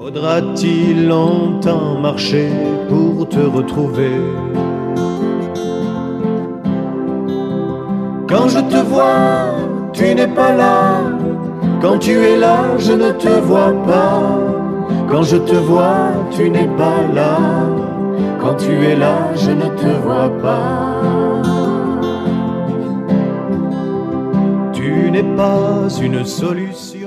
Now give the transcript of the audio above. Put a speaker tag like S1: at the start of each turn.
S1: Faudra-t-il longtemps marcher pour te retrouver? Quand je te vois, tu n'es pas là. Quand tu es là, je ne te vois pas. Quand je te vois, tu n'es pas là. Quand tu es là, je ne te vois pas. Tu n'es pas une solution.